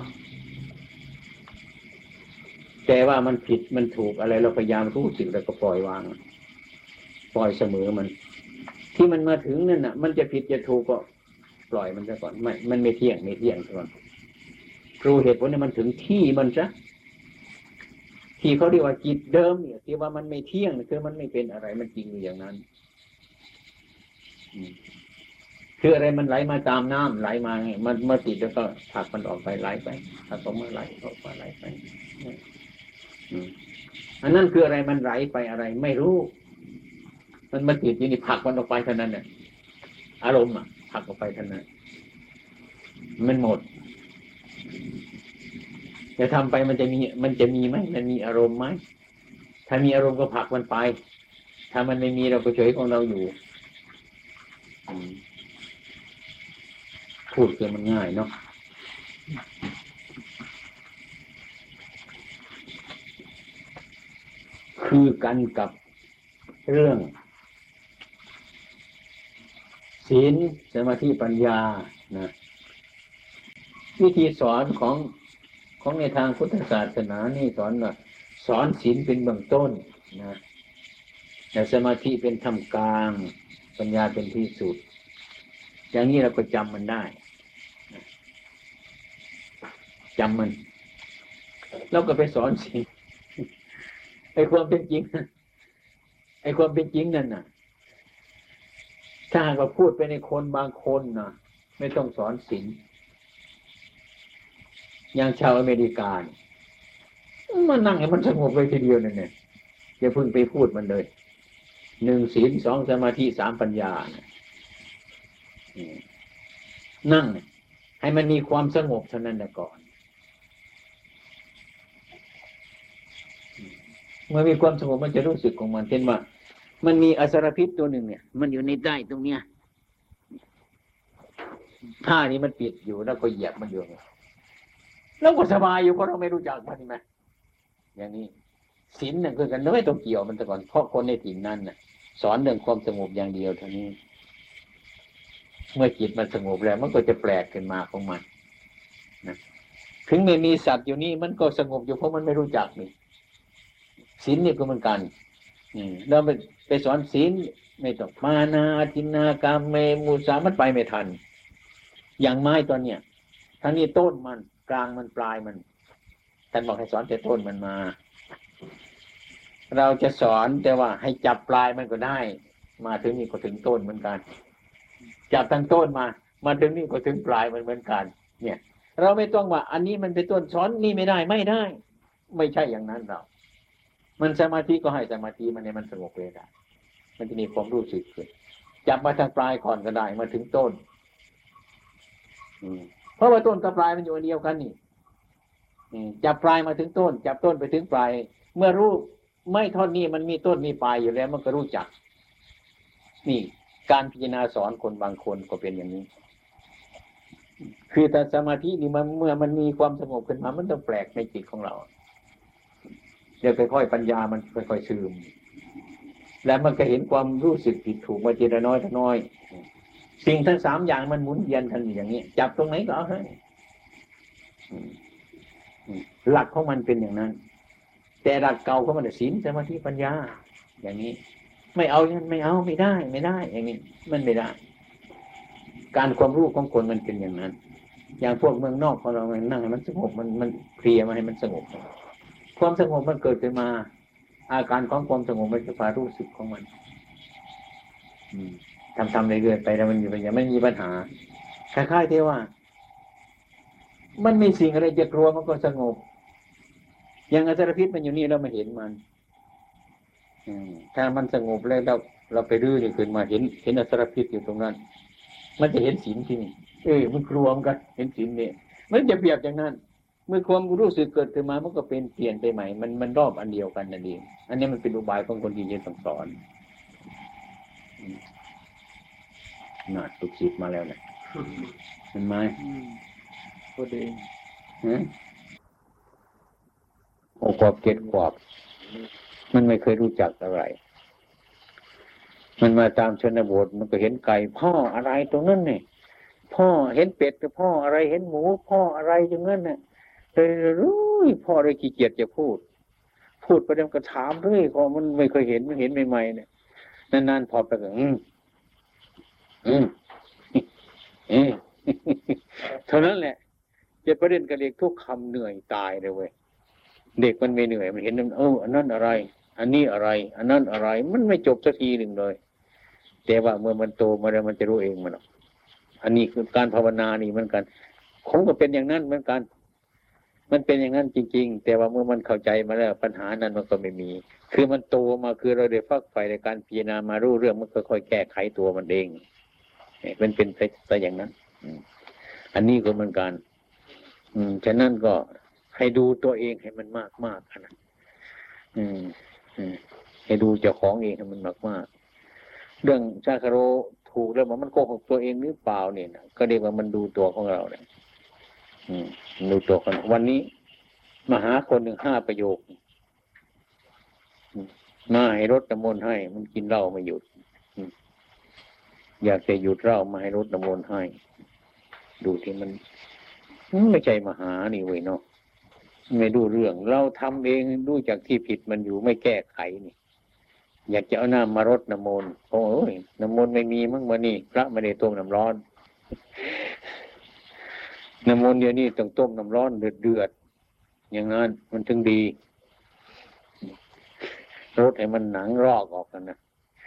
แต่ว่ามันผิดมันถูกอะไรเราพยายามรู้สึกแล้วก็ปล่อยวางปล่อยเสมอมันที่มันมาถึงนั่นน่ะมันจะผิดจะถูกก็ปล่อยมันซะก่อนไม่มันไม่เที่ยงซะก่อนรู้เหตุผลเนี่ยมันถึงที่มันซะที่เขาเรียกว่าจิตเดิมเนี่ยที่ว่ามันไม่เที่ยงคือมันไม่เป็นอะไรมันจริงอยู่อย่างนั้นคืออะไรมันไหลมาตามน้ำไหลมาไงมันมาติดแล้วก็ผลักมันออกไปไหลไปผลักออกมาไหลออกมาไหลไปอันนั้นคืออะไรมันไหลไปอะไรไม่รู้มันมาติดอยู่นี่ผลักมันออกไปเท่านั้นเนี่ยอารมณ์ผลักออกไปเท่านั้นมันหมดจะทำไปมันจะมีไหมมันมีอารมณ์ไหมถ้ามีอารมณ์ก็ผลักมันไปถ้ามันไม่มีเราก็เฉยของเราอยู่พูดคือมันง่ายเนาะคือกันกับเรื่องศีลสมาธิปัญญานะวิธีสอนของในทางพุทธศาสนานี่สอนว่าสอนศีลเป็นเบื้องต้นนะแต่สมาธิเป็นท่ามกลางปัญญาเป็นที่สุดอย่างนี้เราก็จำมันได้จำมันเราก็ไปสอนศีลไอ้ความเป็นจริงนั่นน่ะถ้าหากว่าพูดไปในคนบางคนนะไม่ต้องสอนศีลอย่างชาวอเมริกามันนั่งให้มันสงบเลยทีเดียวนั่นเนี่ยอย่าเพิ่งไปพูดมันเลย1ศีล2สมาธิ3ปัญญานั่งให้มันมีความสงบเท่านั้นแหละก่อนเมื่อมีความสงบมันจะรู้สึกของมันเช่นว่ามันมีอสรพิษตัวหนึ่งเนี่ยมันอยู่ในใต้ตรงเนี้ยผ้านี้มันปิดอยู่แล้วก็เหยียบมันอยู่แล้วก็สบายอยู่เพราะเราไม่รู้จักมันใช่ไหมอย่างนี้ศีลเนี่ยคือกันไม่ต้องเกี่ยวมันแต่ก่อนเพราะคนในถิ่นนั้นน่ะสอนเรื่องความสงบอย่างเดียวเท่านี้เมื่อจิตมันสงบแล้วมันก็จะแปลกขึ้นมาของมันนะถึงไม่มีสัตว์อยู่นี่มันก็สงบอยู่เพราะมันไม่รู้จักนี่ศีลนี่ก็เหมือนกันเราไปสอนศีลไม่ต้องมานาทินากามเมมุสามันไปไม่ทันอย่างไม้ตอนเนี้ยทั้งนี้ต้นมันกลางมันปลายมันท่านบอกให้สอนแต่ต้นมันมาเราจะสอนแต่ว่าให้จับปลายมันก็ได้มาถึงนี่ก็ถึงต้นเหมือนกันจับทั้งต้นมาถึงนี่ก็ถึงปลายมันเหมือนกันเนี่ยเราไม่ต้องว่าอันนี้มันเป็นต้นสอนนี่ไม่ได้ไม่ใช่อย่างนั้นเรามันสมาธิก็ให้สมาธิมันเนี่ยมันสงบเลยได้มันจะมีความรู้สึกขึ้นจับมาทางปลายก่อนก็ได้มาถึงต้นเพราะว่าต้นกับปลายมันอยู่อันเดียวกันนี่จับปลายมาถึงต้นจับต้นไปถึงปลายเมื่อรู้ไม่ท่อนนี้มันมีต้นมีปลายอยู่แล้วมันก็รู้จักนี่การพิจารณาสอนคนบางคนก็เป็นอย่างนี้คือแต่สมาธินี่มันเมื่อมันมีความสงบขึ้นมามันต้องแปลกในจิตของเราเดี๋ยวค่อยๆปัญญามันค่อยๆซึมแล้วมันก็เห็นความรู้สึกผิดถูกมาทีละน้อยสิ่งทั้ง3อย่างมันหมุนเวียนกันอย่างนี้จับตรงไหนก็เอาให้หลักของมันเป็นอย่างนั้นแต่หลักเก่าของมันศีลสมาธิปัญญาอย่างนี้ไม่เอาไม่ได้อย่างนี้มันไม่ได้การความรู้ของคนมันเป็นอย่างนั้นอย่างพวกเมืองนอกของเรานั่งให้มันสงบมันเคลียร์มาให้มันสงบความสงบมันเกิดขึ้นมาอาการของความสงบมันจะพารู้สึกของมันทำเรื่อยๆไปแล้วมันมีปัญญาไม่มีปัญหาคล้ายๆที่ว่ามันมีสิ่งอะไรจะกลัวมันก็สงบอย่างอสรพิษมันอยู่นี่เราไม่เห็นมันถ้ามันสงบแล้วเราไปรื้อนี่ขึ้นมาเห็นอสรพิษอยู่ตรงนั้นมันจะเห็นศีลที่นี่มันกลัวมันกันเห็นศีลนี่มันจะเปรียบอย่างนั้นเมื่อความรู้สึกเกิดขึ้นมามันก็เป็นเปลี่ยนไปใหม่มันรอบอันเดียวกันนั่นเองอันนี้มันเป็นอุบายของคนที่จะสอนน่าตุกจิตมาแล้วเนี่ยเห็นไหมพอดีโอ้กอบเก็ดกอบมันไม่เคยรู้จักอะไรมันมาตามชนบทมันก็เห็นไก่พ่ออะไรตรงนั้นเนี่ยพ่อเห็นเป็ดกับพ่ออะไรเห็นหมูพ่ออะไรอย่างนั้นเนี่ยเลยรู้พ่อเลยขี้เกียจจะพูดไปแล้วก็ถามเรื่อยก็มันไม่เคยเห็นมันเห็นใหม่ๆเนี่ยนานๆพอไปก็เท่านั้นแหละจะประเด็นกับเด็กทุกคำเหนื่อยตายเลยเว้ยเด็กมันไม่เหนื่อยมันเห็นมันอันนั้นอะไร อันนี้อะไรอันนั้นอะไรมันไม่จบสักทีหนึ่งเลยแต่ว่าเมื่อมันโตมาแล้วมันจะรู้เองมันอันนี้คือการภาวนานี่เหมือนกันคงก็เป็นอย่างนั้นเหมือนกันมันเป็นอย่างนั้นจริงๆแต่ว่าเมื่อมันเข้าใจมาแล้วปัญหานั้นมันก็ไม่มีคือมันโตมาคือเราได้ฟักไฟในการพิจารณามารู้เรื่องมันค่อยๆแก้ไขตัวมันเองมันเป็นไปอย่างนั้นอันนี้ก็เหมือนกันฉะนั้นก็ให้ดูตัวเองให้มันมากๆนะให้ดูเจ้าของเองให้มันมากๆเรื่องชาคาโรถูกแล้วมันโกหกตัวเองหรือเปล่าเนี่ยก็เรียกว่ามันดูตัวของเราเนี่ยดูตัวคนวันนี้มาหาคนหนึ่ง5 ประโยคมาให้รดน้ำมนต์ให้มันกินเหล้าไม่หยุดอยากจะหยุดเหล้ามาให้รดน้ำมนต์ให้ดูที่มันไม่ใจมหานี่เว้ยเนาะไม่ดูเรื่องเราทำเองดูจากที่ผิดมันอยู่ไม่แก้ไขนี่อยากจะเอาน้ำมารดน้ำมนต์โอ้ยน้ำมนต์ไม่มีมั้งวันนี้พระไม่ได้ต้มน้ำร้อนน้ำมนต์เดี๋ยวนี้ต้องต้มน้ำร้อนเดือดอย่างนั้นมันถึงดีรดให้มันหนังรอกออกกันนะ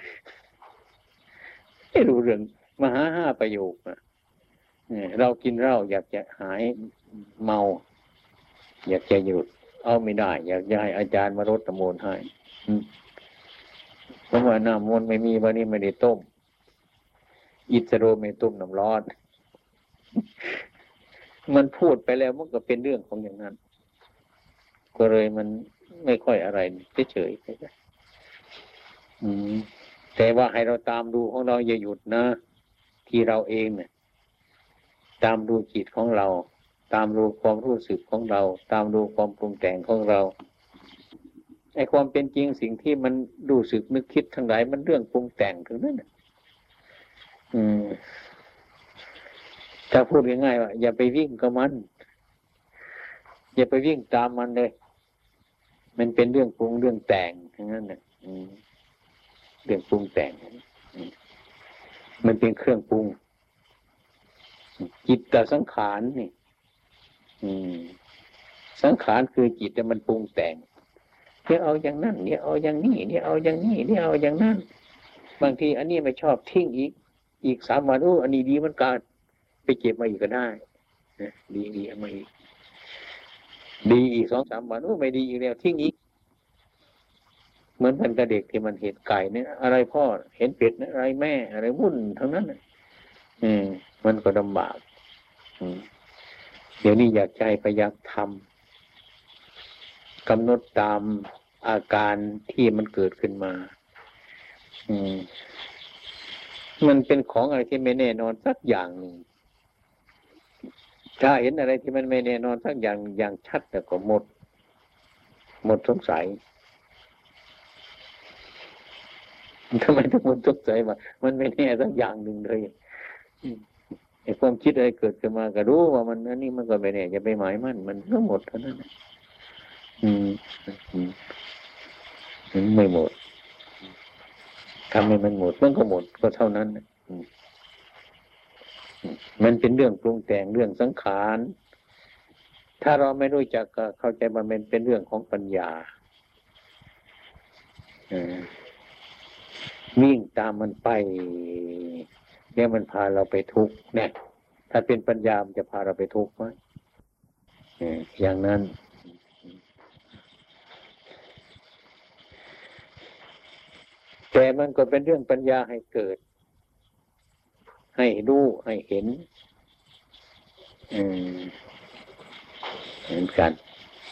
ไม่รู้เรื่องมหา5 ประโยคนะเรากินเหล้าอยากจะหายเมาอยากจะหยุดเอาไม่ได้อยากจะให้อาจารย์มารดน้ำมนต์ให้เพราะว่าน้ำมนต์ไม่มีวันนี้ไม่ได้ต้มอิสโรไม่ต้มน้ำร้อนมันพูดไปแล้วมันก็เป็นเรื่องของอย่างนั้นก็เลยมันไม่ค่อยอะไรเฉยๆแต่ว่าให้เราตามดูของเราอย่าหยุดนะที่เราเองเนี่ยตามดูจิตของเราตามดูความรู้สึกของเราตามดูความปรุงแต่งของเราไอ้ความเป็นจริงสิ่งที่มันรู้สึกนึกคิดทั้งหลายมันเรื่องปรุงแต่งทั้งนั้นถ้าพูดง่ายๆว่าอย่าไปวิ่งกับมันอย่าไปวิ่งตามมันเลยมันเป็นเรื่องปรุงเรื่องแต่งทั้งนั้นน่ะเรื่องปรุงแต่งมันเป็นเครื่องปรุงจิตกับสังขารนี่สังขารคือจิตแต่มันปรุงแต่งเนี่ยเอาอย่างนั้นเนี่ยเอาอย่างนี้เนี่ยเอาอย่างนี้เนี่ยเอาอย่างนั้นบางทีอันนี้ไม่ชอบทิ้งอีก3 วันอันนี้ดีมันการไปเก็บมาอีกก็ได้ดีเอามาอีกดีอีก2-3 วันไม่ดีอีกแล้วทิ้งอีกเหมือนกันกับเด็กที่มันเห็นไก่เนี่ยอะไรพ่อเห็นเป็ดเนี่ยอะไรแม่อะไรวุ่นทั้งนั้นมันก็ลำบากเดี๋ยวนี้อยากใจพยายามทำกำหนดตามอาการที่มันเกิดขึ้นมามันเป็นของอะไรที่ไม่แน่นอนสักอย่างหนึ่งถ้าเห็นอะไรที่มันไม่แน่นอนสักอย่างชัดแต่ก็หมดสงสัยทำไมถึงหมดสงสัยว่ามันไม่แน่สักอย่างหนึ่งเลยไอ้ความคิดอะไรเกิดขึ้นมาก็รู้ว่ามันอันนี้มันก็ไม่แน่อย่าไปหมายมั่นมันก็หมดเท่านั้นไม่หมดทำให้มันหมดมันก็หมดก็เท่านั้นมันเป็นเรื่องปรุงแต่งเรื่องสังขารถ้าเราไม่รู้จักก็เข้าใจว่ามันเป็นเรื่องของปัญญาวิ่งตามมันไปเนี่ยมันพาเราไปทุกข์เนี่ยถ้าเป็นปัญญามันจะพาเราไปทุกข์ไหมอย่างนั้นแต่มันก็เป็นเรื่องปัญญาให้เกิดให้รู้ให้เห็นเหมือนกัน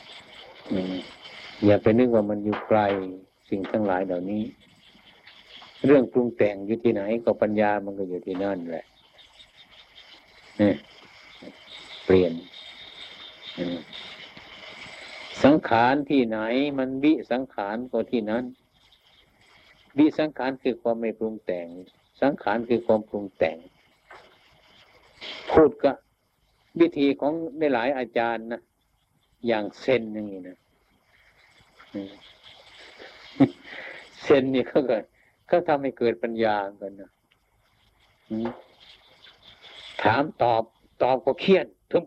อย่าไปนึกว่ามันอยู่ไกลสิ่งทั้งหลายเหล่านี้เรื่องปรุงแต่งอยู่ที่ไหนก็ปัญญามันก็อยู่ที่นั่นแหละเปลี่ยนสังขารที่ไหนมันวิสังขารก็ที่นั้นวิสังขารคือความไม่ปรุงแต่งสังขารคือความปรุงแต่งพูดก็วิธีของได้หลายอาจารย์นะอย่างเซนอย่างนี้นะเซนนี่เขาทำให้เกิดปัญญากันนะถามตอบก็เครียดทุบ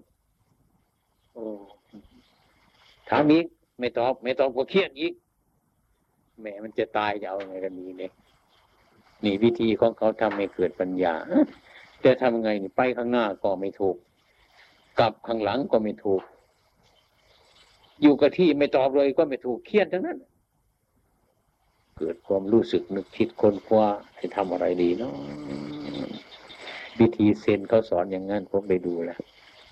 ถามอีกไม่ตอบก็เครียดอีกแหมมันจะตายจะเอาไงกันนี้เนี่ยนี่วิธีของเขาทำให้เกิดปัญญาแต่ทำไงนี่ไปข้างหน้าก็ไม่ถูกกลับข้างหลังก็ไม่ถูกอยู่กับที่ไม่ตอบเลยก็ไม่ถูกเครียดทั้งนั้นเกิดความรู้สึกนึกคิดค้นคว้าให้ทำอะไรดีเนาะวิธีเซนเขาสอนอย่างนั้นผมไปดูแล้ว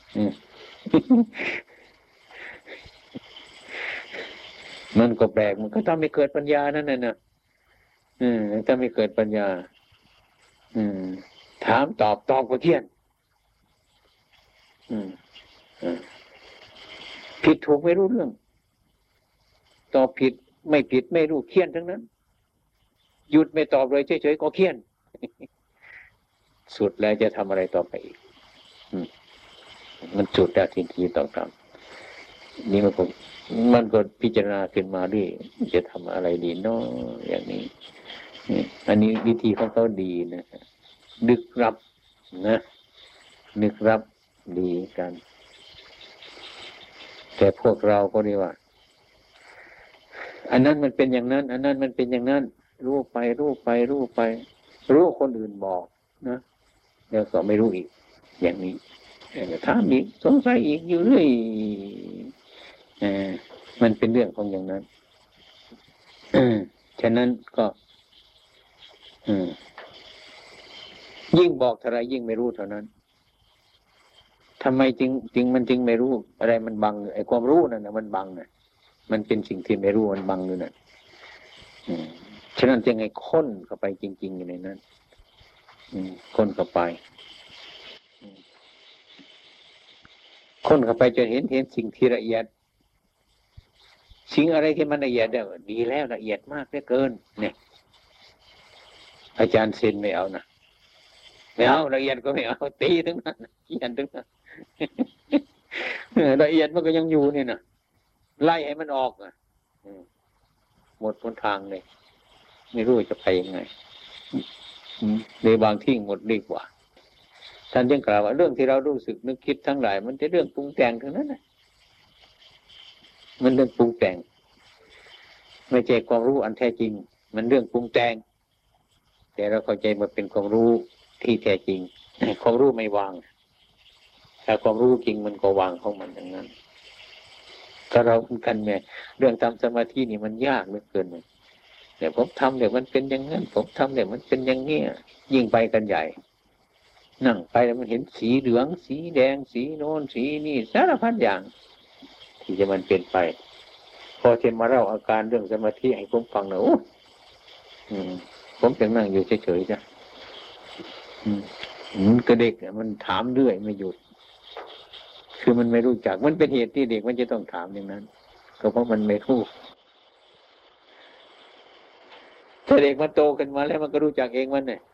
มันก็แปลกมันก็ทำให้เกิดปัญญานั่นน่ะถ้าไม่เกิดปัญญาถามตอบก็เครียดผิดถูกไม่รู้เรื่องตอบผิดไม่ผิดไม่รู้เครียดทั้งนั้นหยุดไม่ตอบเลยเฉยๆก็เครียดสุดแล้วจะทำอะไรต่อไปอีกมันสุดแล้วทีต้องทำนี่มันก็พิจารณาขึ้นมาด้วยจะทำอะไรดีเนาะอย่างนี้อันนี้วิธีของเขาดีนะนึกรับนะนึกรับดีกันแต่พวกเราก็เรียกว่าอันนั้นมันเป็นอย่างนั้นอันนั้นมันเป็นอย่างนั้นรู้ไปรู้คนอื่นบอกนะแล้วก็ไม่รู้อีกอย่างนี้ถามอีกสงสัยอีกอยู่เรื่อยมันเป็นเรื่องของอย่างนั้นฉะนั้นก็ยิ่งบอกเท่าไรยิ่งไม่รู้เท่านั้นทำไมจริงมันจึงไม่รู้อะไรมันบังไอ้ความรู้นั่นนะมันบังน่ะมันเป็นสิ่งที่ไม่รู้มันบังอยู่น่ะฉะนั้นจึงให้ค้นเข้าไปจริงๆอยู่ในนั้นค้นเข้าไปค้นเข้าไปจนเห็นสิ่งที่ละเอียดสิ่งอะไรที่มันละเอียดได้ดีแล้วละเอียดมากเหลือเกินเนี่ยอาจารย์เซนไม่เอานะไม่เอาละเอียดก็ไม่เอาตีถึงนั้นเขียนถึงนั้นละเอียดมันก็ยังอยู่นี่นะไล่ให้มันออกหมดหนทางเลยไม่รู้จะไปยังไงในบางที่หมดดีกว่าท่านยังกล่าวว่าเรื่องที่เรารู้สึกนึกคิดทั้งหลายมันจะเรื่องปรุงแต่งทั้งนั้นนะมันเรื่องปรุงแต่งไม่ใช่ความรู้อันแท้จริงมันเรื่องปรุงแต่งแต่เราเข้าใจมันเป็นความรู้ที่แท้จริงความรู้ไม่วางถ้าความรู้จริงมันก็วางของมันอย่างนั้นถ้าเรากันแม่เรื่องทำสมาธินี่มันยากเหลือเกินเลยแต่ผมทำเดี๋ยวมันเป็นอย่างนั้นผมทำเดี๋ยวมันเป็นอย่างนี้ยิ่งไปกันใหญ่นั่งไปแล้วมันเห็นสีเหลืองสีแดงสีโน้นสีนี่สารพัดอย่างที่จะมันเป็นไปพอเทมมาเล่าอาการเรื่องสมาธิให้ผมฟังนะโอ้ผมจะนั่งอยู่เฉยๆจ้ะก็เด็กมันถามเรื่อยไม่หยุดคือมันไม่รู้จักมันเป็นเหตุที่เด็กมันจะต้องถามอย่างนั้นก็เพราะมันไม่รู้ถ้าเด็กมันโตขึ้นมาแล้วมันก็รู้จักเองมันเนี่ย